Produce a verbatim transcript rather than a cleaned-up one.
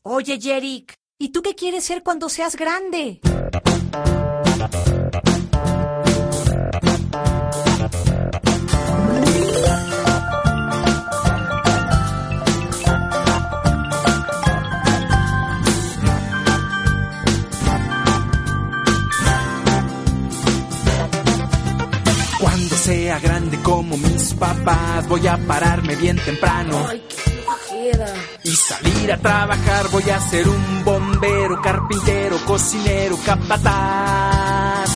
Oye, Yerick, ¿y tú qué quieres ser cuando seas grande? Cuando sea grande como mis papás, voy a pararme bien temprano. Ay, qué flojera. Y salir a trabajar, voy a ser un bombero, carpintero, cocinero, capataz.